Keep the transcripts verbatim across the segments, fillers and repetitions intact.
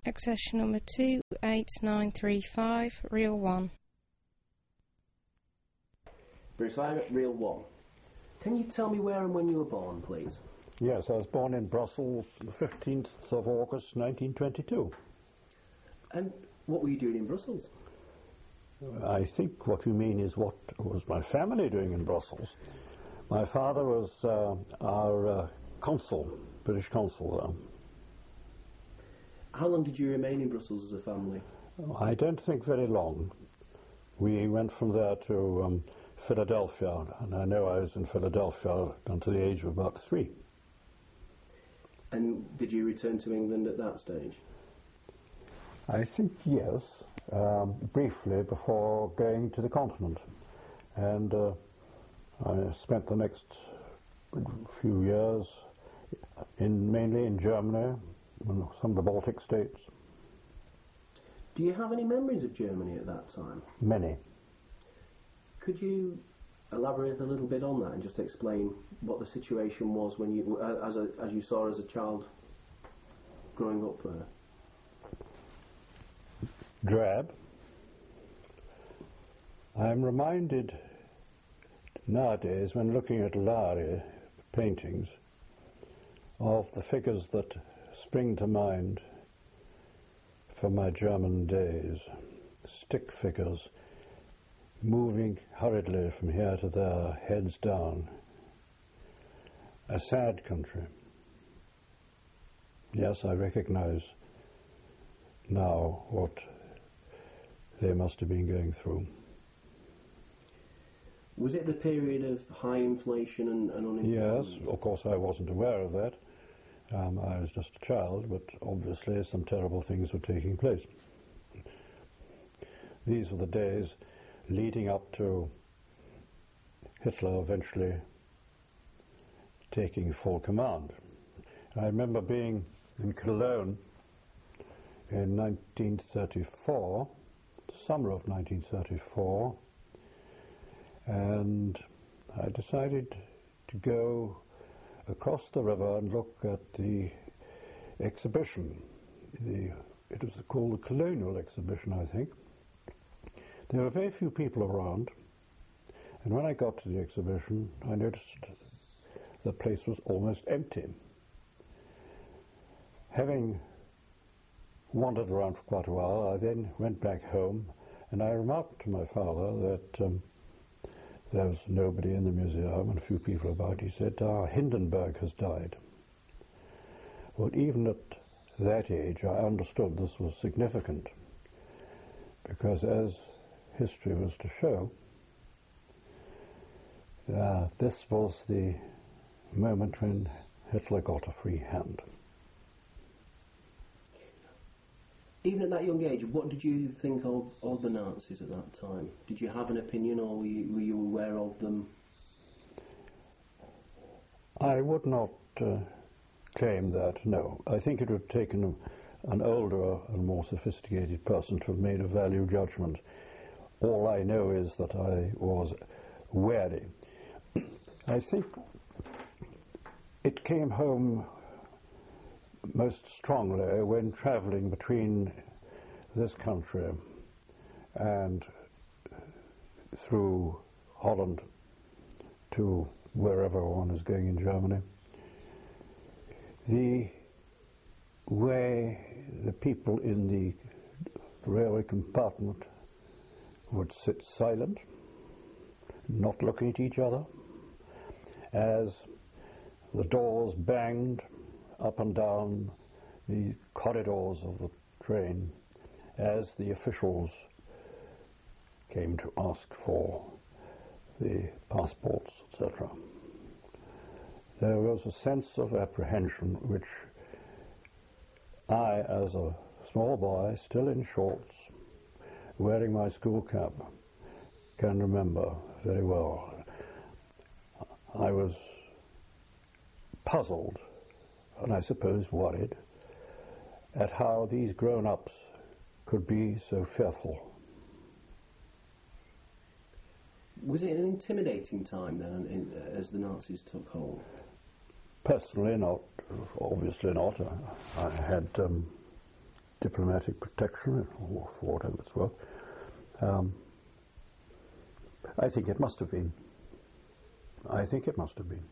Accession number two eight nine three five, Reel one. Bruce Iron, Reel one. Can you tell me where and when you were born, please? Yes, I was born in Brussels the fifteenth of August nineteen twenty-two. And what were you doing in Brussels? I think what you mean is what was my family doing in Brussels. My father was uh, our uh, consul, British consul there. How long did you remain in Brussels as a family? I don't think very long. We went from there to um, Philadelphia, and I know I was in Philadelphia until the age of about three. And did you return to England at that stage? I think yes, um, briefly before going to the continent. And uh, I spent the next few years in mainly in Germany, some of the Baltic states. Do you have any memories of Germany at that time? Many. Could you elaborate a little bit on that and just explain what the situation was when you, uh, as a, as you saw as a child growing up there? Drab. I'm reminded nowadays, when looking at Lari paintings, of the figures that spring to mind from my German days. Stick figures moving hurriedly from here to there, heads down. A sad country. Yes, I recognize now what they must have been going through. Was it the period of high inflation and, and unemployment? Yes, of course I wasn't aware of that. Um, I was just a child, but obviously some terrible things were taking place. These were the days leading up to Hitler eventually taking full command. I remember being in Cologne in nineteen thirty-four, summer of nineteen thirty-four, and I decided to go across the river and look at the exhibition. The, it was called the Colonial Exhibition, I think. There were very few people around, and when I got to the exhibition, I noticed the place was almost empty. Having wandered around for quite a while, I then went back home, and I remarked to my father that um, there was nobody in the museum and a few people about. He said, ah, Hindenburg has died. Well, even at that age, I understood this was significant, because as history was to show, uh, this was the moment when Hitler got a free hand. Even at that young age, what did you think of, of the Nazis at that time? Did you have an opinion, or were you, were you aware of them? I would not uh, claim that, no. I think it would have taken an older and more sophisticated person to have made a value judgment. All I know is that I was wary. I think it came home most strongly when travelling between this country and through Holland to wherever one is going in Germany. The way the people in the railway compartment would sit silent, not looking at each other, as the doors banged up and down the corridors of the train as the officials came to ask for the passports, et cetera. There was a sense of apprehension which I, as a small boy, still in shorts, wearing my school cap, can remember very well. I was puzzled, and I suppose worried, at how these grown-ups could be so fearful. Was it an intimidating time then, in, uh, as the Nazis took hold? Personally not, obviously not. I had um, diplomatic protection, or for whatever it's worth. Um, I think it must have been. I think it must have been.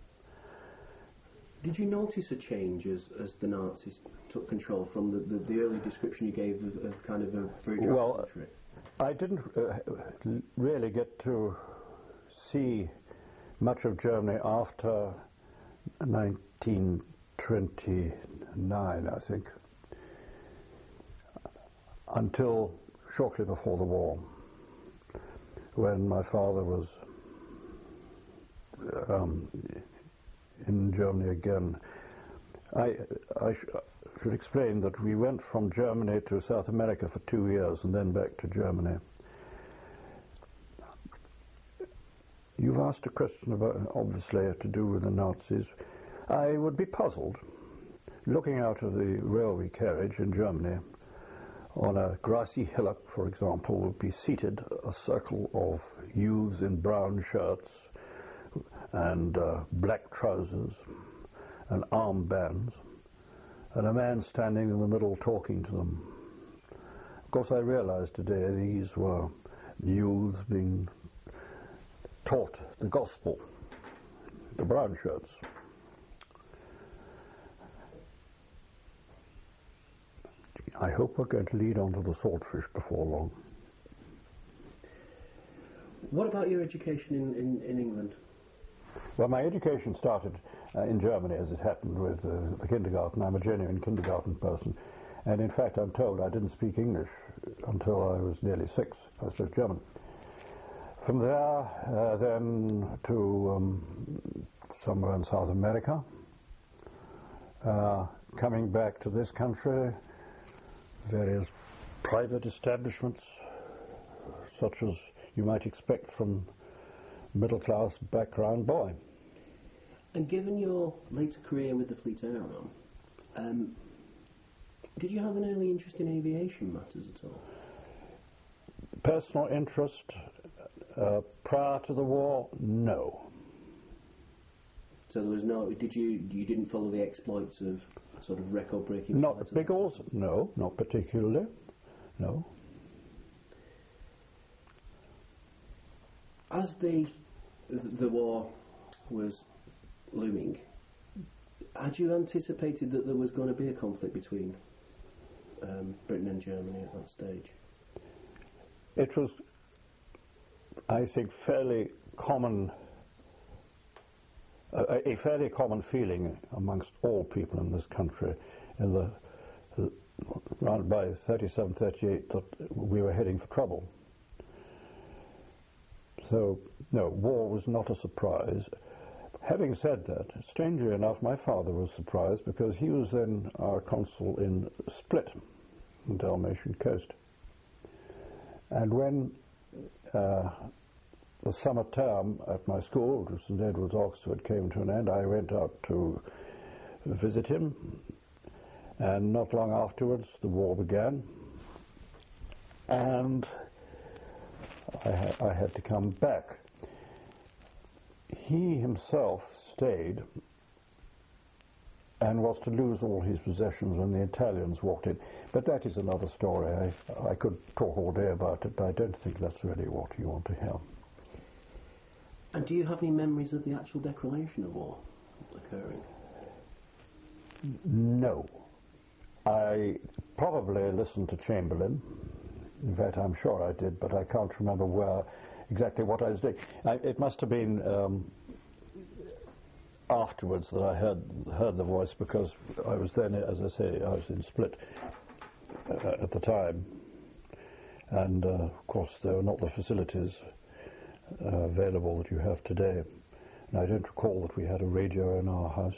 Did you notice a change as, as the Nazis took control from the, the, the early description you gave of, of kind of a very dry well, country? I didn't uh, really get to see much of Germany after nineteen twenty-nine, I think, until shortly before the war, when my father was um, in Germany again. I, I sh should explain that we went from Germany to South America for two years and then back to Germany. You've asked a question about, obviously, to do with the Nazis. I would be puzzled, looking out of the railway carriage in Germany, on a grassy hillock, for example, would be seated a circle of youths in brown shirts and uh, black trousers and armbands, and a man standing in the middle talking to them. Of course, I realize today these were youths being taught the gospel, the brown shirts. I hope we're going to lead on to the swordfish before long. What about your education in, in, in England? Well, my education started uh, in Germany, as it happened, with uh, the kindergarten. I'm a genuine kindergarten person. And in fact, I'm told I didn't speak English until I was nearly six. I spoke German. From there, uh, then to um, somewhere in South America. Uh, coming back to this country, various private establishments, such as you might expect from middle-class background boy. And given your later career with the Fleet Air Arm, um, did you have an early interest in aviation matters at all? Personal interest uh, prior to the war, no. So there was no. Did you? You didn't follow the exploits of sort of record-breaking? Not the Biggles, no, not particularly, no. As the the war was looming, had you anticipated that there was going to be a conflict between um, Britain and Germany at that stage? It was, I think, fairly common, uh, a fairly common feeling amongst all people in this country in the uh, around by thirty-seven, thirty-eight that we were heading for trouble. So, no, war was not a surprise. Having said that, strangely enough, my father was surprised because he was then our consul in Split, on the Dalmatian coast. And when uh, the summer term at my school, which was Saint Edward's, Oxford, came to an end, I went out to visit him, and not long afterwards the war began, and I, ha I had to come back. He himself stayed and was to lose all his possessions when the Italians walked in. But that is another story. I, I could talk all day about it, but I don't think that's really what you want to hear. And do you have any memories of the actual declaration of war occurring? No. I probably listened to Chamberlain. In fact, I'm sure I did, but I can't remember where exactly what I was doing. I, it must have been um, afterwards that I heard heard the voice, because I was then, as I say, I was in Split uh, at the time, and uh, of course there were not the facilities uh, available that you have today. And I don't recall that we had a radio in our house.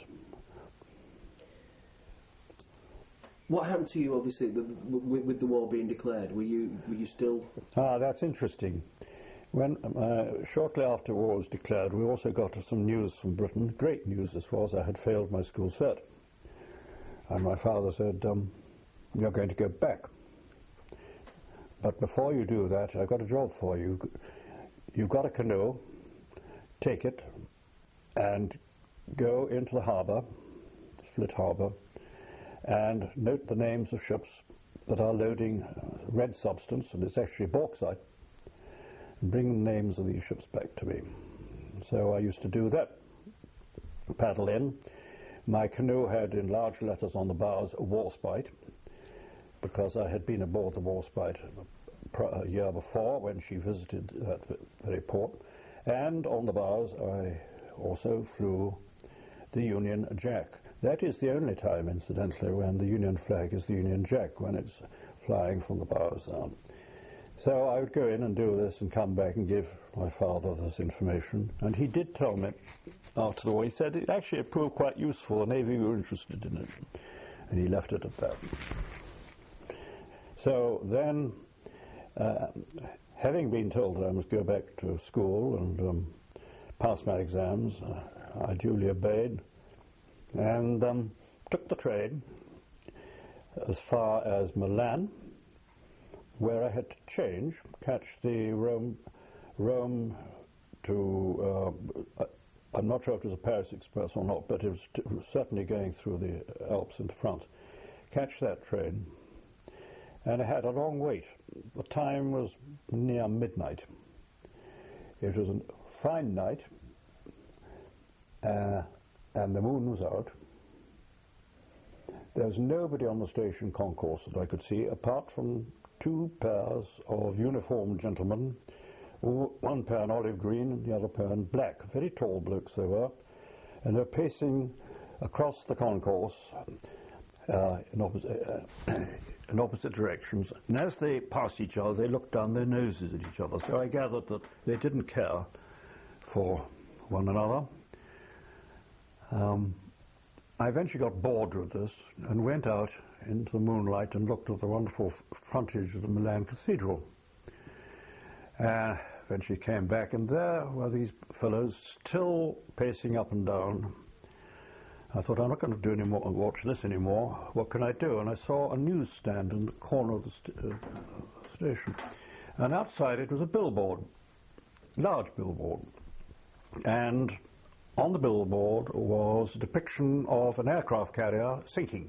What happened to you, obviously, the, with, with the war being declared? Were you were you still? Ah, that's interesting. When uh, shortly after war was declared, we also got some news from Britain. Great news as far as I had failed my school cert, and my father said, um, "You're going to go back. But before you do that, I've got a job for you. You've got a canoe. Take it and go into the harbour, Split Harbour, and note the names of ships that are loading red substance, and it's actually bauxite, and bring the names of these ships back to me. So I used to do that, paddle in. My canoe had in large letters on the bows Warspite, because I had been aboard the Warspite a year before when she visited that very port, and on the bows I also flew the Union Jack. That is the only time, incidentally, when the Union flag is the Union Jack, when it's flying from the bows down. So I would go in and do this and come back and give my father this information, and he did tell me after the war, he said it actually it proved quite useful, the Navy were interested in it, and he left it at that. So then, uh, having been told that I must go back to school and um, pass my exams, uh, I duly obeyed and um, took the train as far as Milan, where I had to change, catch the Rome, Rome to, uh, I'm not sure if it was a Paris Express or not, but it was, it was certainly going through the Alps into France. Catch that train, and I had a long wait. The time was near midnight. It was a fine night, uh, and the moon was out. There was nobody on the station concourse that I could see, apart from two pairs of uniformed gentlemen, one pair in olive green and the other pair in black. Very tall blokes they were, and they were pacing across the concourse uh, in, opposite, uh, in opposite directions. And as they passed each other, they looked down their noses at each other. So I gathered that they didn't care for one another. Um, I eventually got bored with this and went out into the moonlight and looked at the wonderful frontage of the Milan Cathedral. Uh, eventually came back, and there were these fellows still pacing up and down. I thought, I'm not going to do any more, watch this anymore. What can I do? And I saw a newsstand in the corner of the st uh, station, and outside it was a billboard, large billboard, and on the billboard was a depiction of an aircraft carrier sinking.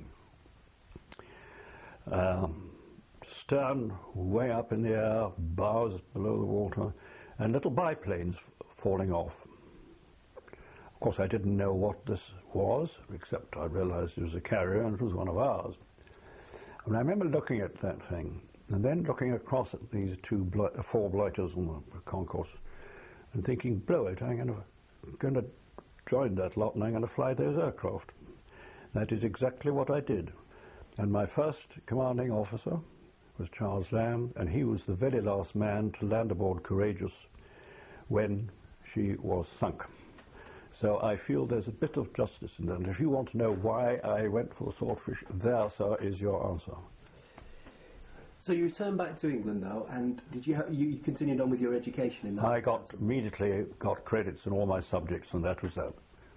Um, stern way up in the air, bows below the water, and little biplanes falling off. Of course, I didn't know what this was, except I realized it was a carrier and it was one of ours. And I remember looking at that thing, and then looking across at these two blo four blighters on the concourse, and thinking, blow it, I'm going to, going to join that lot and I'm going to fly those aircraft. That is exactly what I did. And my first commanding officer was Charles Lamb, and he was the very last man to land aboard Courageous when she was sunk. So I feel there's a bit of justice in that. And if you want to know why I went for the swordfish, there, sir, is your answer. So you returned back to England now, and did you, ha you continued on with your education in that? I got immediately got credits in all my subjects, and that was that.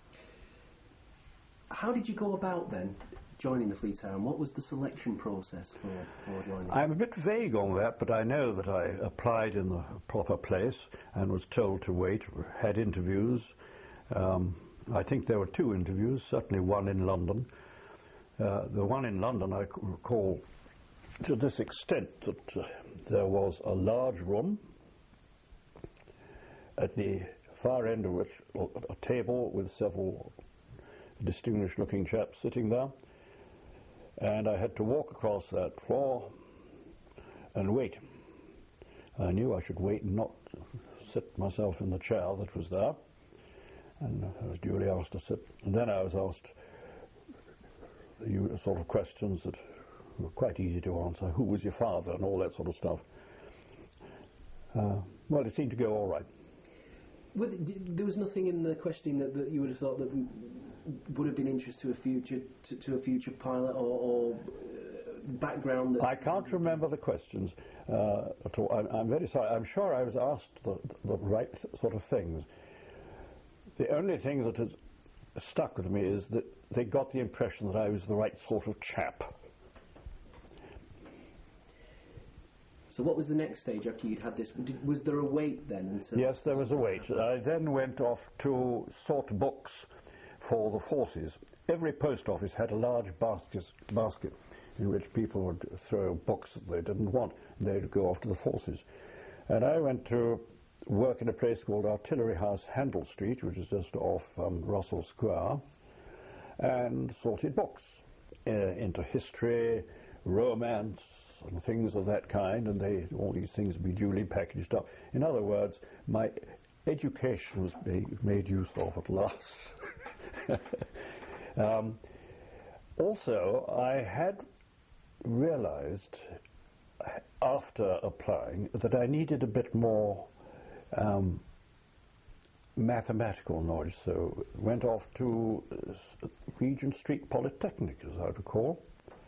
How did you go about then joining the Fleet Air, and what was the selection process for, for joining? I'm a bit vague on that, but I know that I applied in the proper place and was told to wait, had interviews. Um, I think there were two interviews, certainly one in London. Uh, the one in London I recall to this extent that uh, there was a large room at the far end of which a table with several distinguished looking chaps sitting there, and I had to walk across that floor and wait. I knew I should wait and not sit myself in the chair that was there, and I was duly asked to sit, and then I was asked the sort of questions that were quite easy to answer. Who was your father, and all that sort of stuff. Uh, well, it seemed to go all right. Well, there was nothing in the questioning that, that you would have thought that would have been interest to a future to, to a future pilot, or, or background? That I can't remember the questions uh, at all. I'm, I'm very sorry. I'm sure I was asked the, the right sort of things. The only thing that has stuck with me is that they got the impression that I was the right sort of chap. So what was the next stage after you'd had this? Did, was there a wait then? Until yes, there was a wait. I then went off to sort books for the forces. Every post office had a large basket, basket in which people would throw books that they didn't want, and they'd go off to the forces. And I went to work in a place called Artillery House, Handel Street, which is just off um, Russell Square, and sorted books uh, into history, romance, and things of that kind, and they, all these things would be duly packaged up. In other words, my education was made, made use of at last. um, also, I had realized after applying that I needed a bit more um, mathematical knowledge, so went off to uh, Regent Street Polytechnic, as I recall,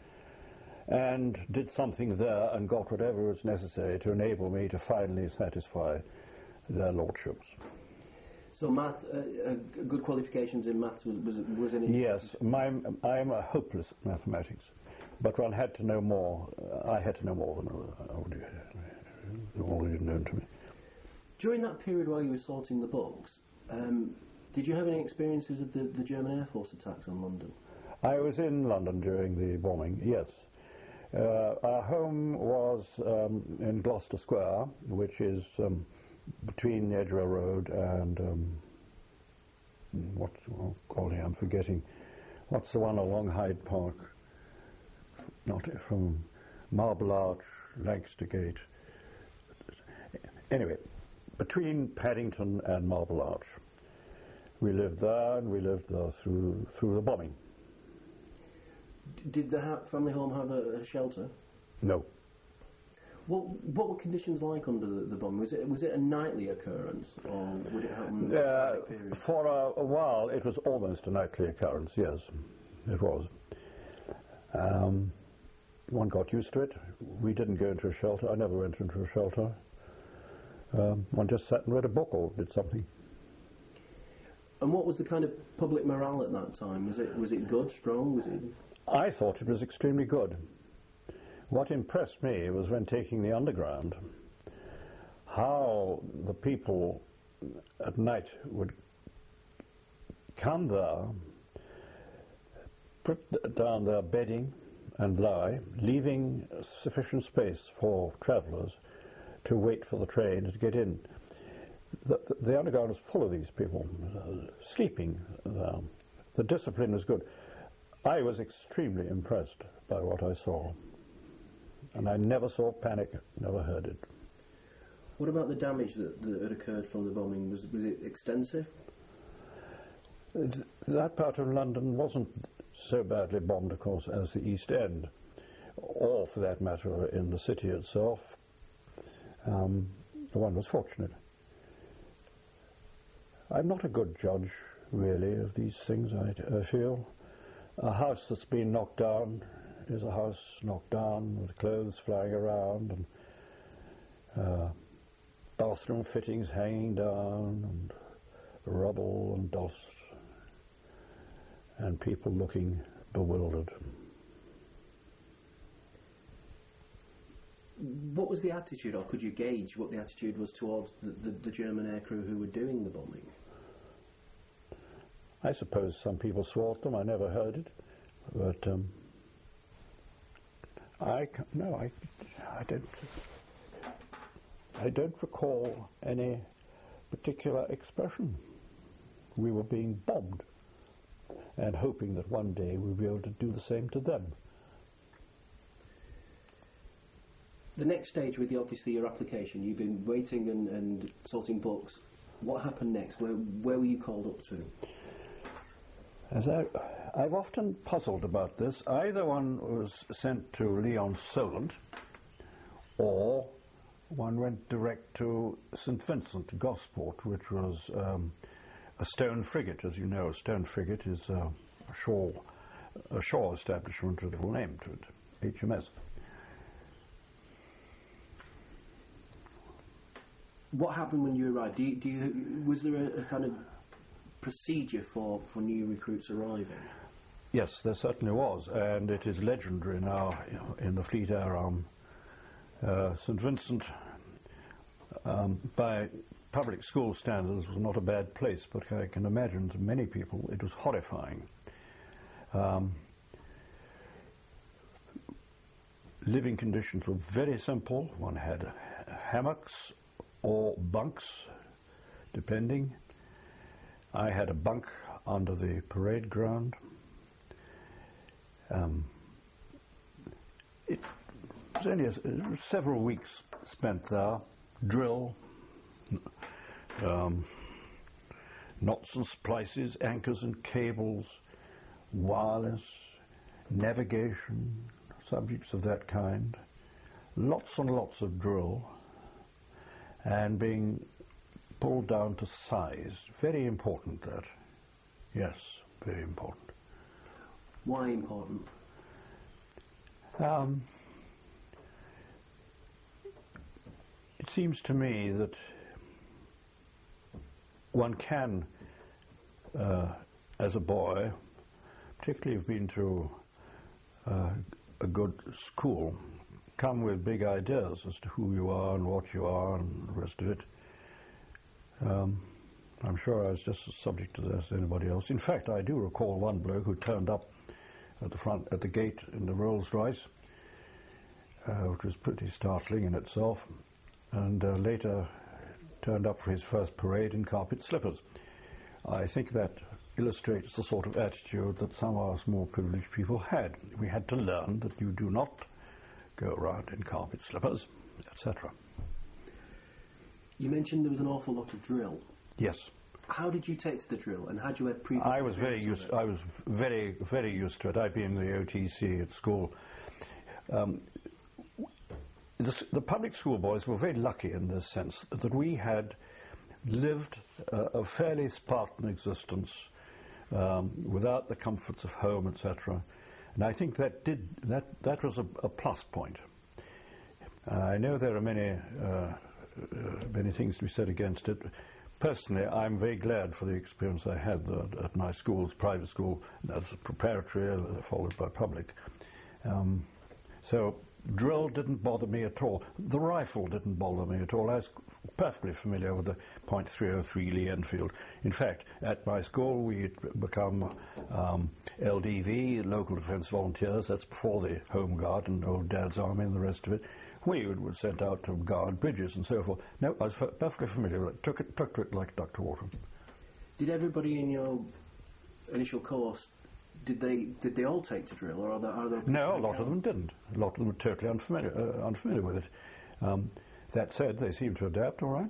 and did something there and got whatever was necessary to enable me to finally satisfy their lordships. So math, uh, uh, good qualifications in maths was was, was an Yes, my, I'm a hopeless at mathematics, but one had to know more. Uh, I had to know more than already, already known to me. During that period while you were sorting the books, um, did you have any experiences of the, the German Air Force attacks on London? I was in London during the bombing, yes. Uh, our home was um, in Gloucester Square, which is um, between the Edgware Road and um, what's oh, golly, I'm forgetting. What's the one along Hyde Park? Not from Marble Arch, Lancaster Gate. Anyway, between Paddington and Marble Arch. We lived there, and we lived there through through the bombing. Did the ha family home have a, a shelter? No. What what were conditions like under the, the bomb? Was it was it a nightly occurrence, or would it happen? Uh, for a, a while, it was almost a nightly occurrence. Yes, it was. Um, one got used to it. We didn't go into a shelter. I never went into a shelter. Um, one just sat and read a book or did something. And what was the kind of public morale at that time? Was it was it good, strong? Was it? I thought it was extremely good. What impressed me was when taking the underground, how the people at night would come there, put down their bedding and lie, leaving sufficient space for travellers to wait for the train to get in. The, the, the underground was full of these people, uh, sleeping there. The discipline was good. I was extremely impressed by what I saw. And I never saw panic, never heard it. What about the damage that, that had occurred from the bombing? Was, was it extensive? Th that part of London wasn't so badly bombed, of course, as the East End, or for that matter in the city itself. Um, one was fortunate. I'm not a good judge, really, of these things, I, I feel. A house that's been knocked down is a house knocked down with clothes flying around and uh, bathroom fittings hanging down and rubble and dust and people looking bewildered. What was the attitude, or could you gauge what the attitude was towards the, the, the German aircrew who were doing the bombing? I suppose some people swore at them. I never heard it, but um, I no, I, I don't. I don't recall any particular expression. We were being bombed, and hoping that one day we'd be able to do the same to them. The next stage with the, obviously your application, you've been waiting and, and sorting books. What happened next? Where where were you called up to? As I, I've often puzzled about this. Either one was sent to Leon Solent, or one went direct to Saint Vincent, Gosport, which was um, a stone frigate. As you know, a stone frigate is uh, a shore, a shore establishment with a little name to it, H M S. What happened when you arrived? Do you, do you, was there a, a kind of procedure for, for new recruits arriving? Yes, there certainly was, and it is legendary now in the Fleet Air Arm. Uh, Saint Vincent, um, by public school standards, was not a bad place, but I can imagine to many people it was horrifying. Um, living conditions were very simple. One had hammocks or bunks, depending. I had a bunk under the parade ground. Um, it was only a, it was several weeks spent there. Drill, um, knots and splices, anchors and cables, wireless, navigation, subjects of that kind. Lots and lots of drill, and being pulled down to size. Very important, that. Yes, very important. Why important? Um, it seems to me that one can, uh, as a boy, particularly if you've been through uh, a good school, come with big ideas as to who you are and what you are and the rest of it. Um, I'm sure I was just as subject to this as anybody else. In fact, I do recall one bloke who turned up at the front, at the gate in the Rolls-Royce, uh, which was pretty startling in itself, and uh, later turned up for his first parade in carpet slippers. I think that illustrates the sort of attitude that some of us more privileged people had. We had to learn that you do not go around in carpet slippers, et cetera. You mentioned there was an awful lot of drill. Yes. How did you take to the drill, and had you had previous I was very experience used. with it? I was very, very used to it. I'd been in the O T C at school. Um, the, the public school boys were very lucky in this sense that we had lived uh, a fairly Spartan existence um, without the comforts of home, et cetera. And I think that did that. That was a, a plus point. Uh, I know there are many, uh, uh, many things to be said against it. Personally, I'm very glad for the experience I had uh, at my schools, private school, that's preparatory, uh, followed by public. Um, so drill didn't bother me at all. The rifle didn't bother me at all. I was perfectly familiar with the point three oh three Lee Enfield. In fact, at my school we had become um, L D V, Local Defence Volunteers. That's before the Home Guard and Old Dad's Army and the rest of it. We were sent out to guard bridges and so forth. No, I was perfectly familiar with it. Took it, took to it like duck to water. Did everybody in your initial course, did they did they all take to drill, or are there? Are there No, a lot of them didn't. A lot of them were totally unfamiliar, uh, unfamiliar with it. Um, that said, they seemed to adapt all right.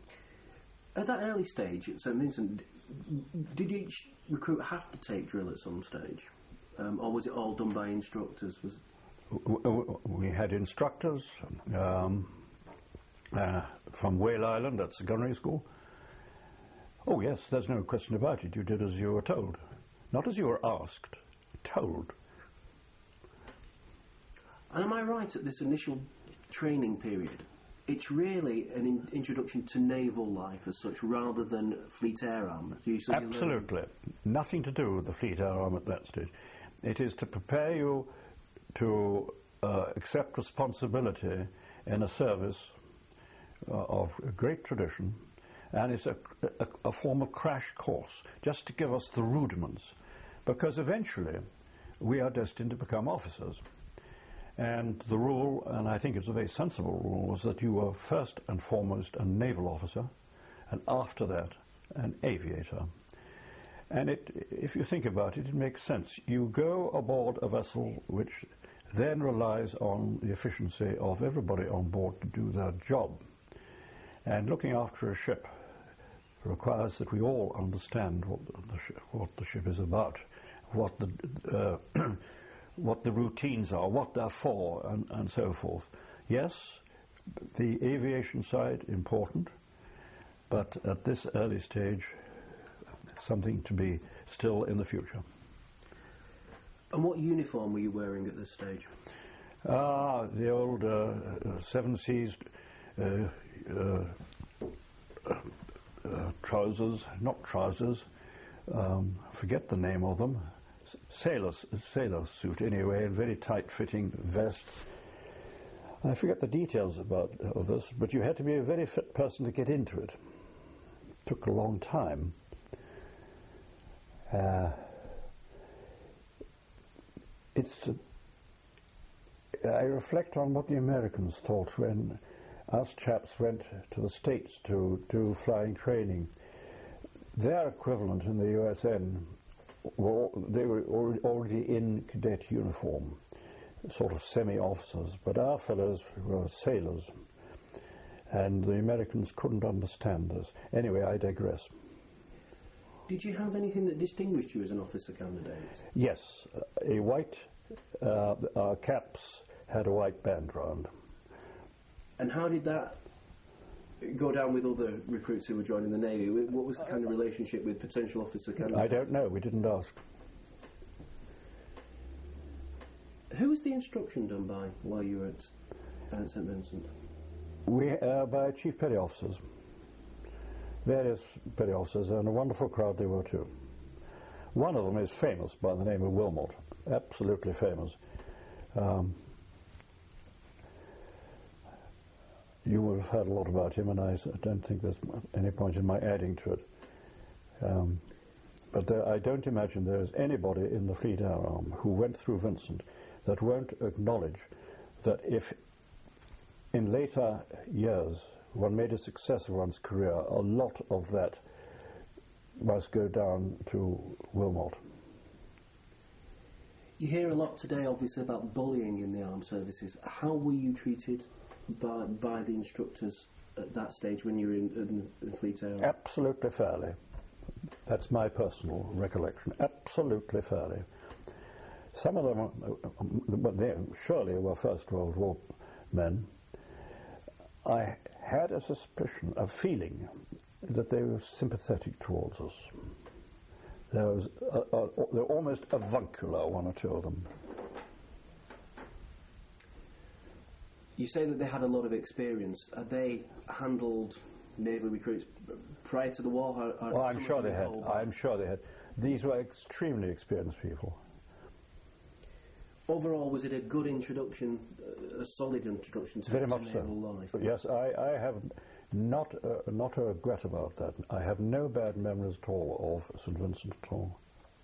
At that early stage at Saint Vincent, did each recruit have to take drill at some stage, um, or was it all done by instructors? Was We had instructors um, uh, from Whale Island, that's the gunnery school. Oh yes, there's no question about it. You did as you were told. Not as you were asked, told. And am I right at this initial training period? It's really an in introduction to naval life as such, rather than Fleet Air Arm. Do you sort of Absolutely. Nothing to do with the Fleet Air Arm at that stage. It is to prepare you to uh, accept responsibility in a service uh, of great tradition, and it's a, a, a form of crash course, just to give us the rudiments, because eventually we are destined to become officers. And the rule, and I think it's a very sensible rule, was that you were first and foremost a naval officer, and after that an aviator. And it, if you think about it, it makes sense. You go aboard a vessel which then relies on the efficiency of everybody on board to do their job. And looking after a ship requires that we all understand what the, sh what the ship is about, what the, uh, what the routines are, what they're for, and, and so forth. Yes, the aviation side, important, but at this early stage, something to be still in the future. And what uniform were you wearing at this stage? Ah, the old uh, uh, Seven Seas uh, uh, uh, trousers, not trousers, um, forget the name of them, sailor, sailor suit anyway, and very tight-fitting vests. I forget the details about of this, but you had to be a very fit person to get into it. It took a long time. Uh, it's uh, I reflect on what the Americans thought when us chaps went to the States to do flying training. Their equivalent in the U S N, were, they were already in cadet uniform, sort of semi-officers, but our fellows were sailors, and the Americans couldn't understand this. Anyway, I digress. Did you have anything that distinguished you as an officer candidate? Yes, a white, uh, our caps had a white band round. And how did that go down with other recruits who were joining the Navy? What was the kind of relationship with potential officer candidates? I don't know, we didn't ask. Who was the instruction done by while you were at, at St Vincent? We, uh, by Chief Petty Officers. Various petty officers, and a wonderful crowd they were too. One of them is famous by the name of Wilmot, absolutely famous. Um, you will have heard a lot about him, and I don't think there's any point in my adding to it. Um, but there, I don't imagine there is anybody in the Fleet Air Arm who went through Vincent that won't acknowledge that if in later years one made a success of one's career, a lot of that must go down to Wilmot. You hear a lot today, obviously, about bullying in the armed services. How were you treated by, by the instructors at that stage when you were in, in, in the Fleet Air? Absolutely fairly. That's my personal recollection. Absolutely fairly. Some of them, but they surely were First World War men. I had a suspicion, a feeling, that they were sympathetic towards us. There was a, a, there were almost avuncular, one or two of them. You say that they had a lot of experience. Had they handled naval recruits prior to the war? Or, or well, I'm sure they had. I'm sure they had. These were extremely experienced people. Overall, was it a good introduction, uh, a solid introduction to, Very to much naval so. life? Yes, I, I have not uh, not a regret about that. I have no bad memories at all of St Vincent at all.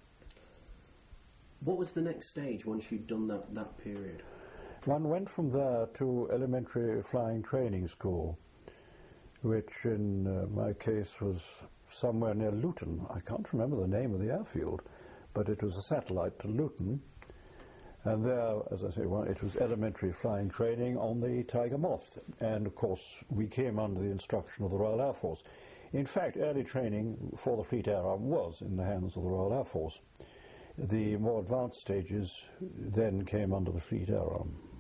What was the next stage once you'd done that, that period? One went from there to elementary flying training school, which in uh, my case was somewhere near Luton. I can't remember the name of the airfield, but it was a satellite to Luton. And there, as I say, well, it was elementary flying training on the Tiger Moth. And, of course, we came under the instruction of the Royal Air Force. In fact, early training for the Fleet Air Arm was in the hands of the Royal Air Force. The more advanced stages then came under the Fleet Air Arm.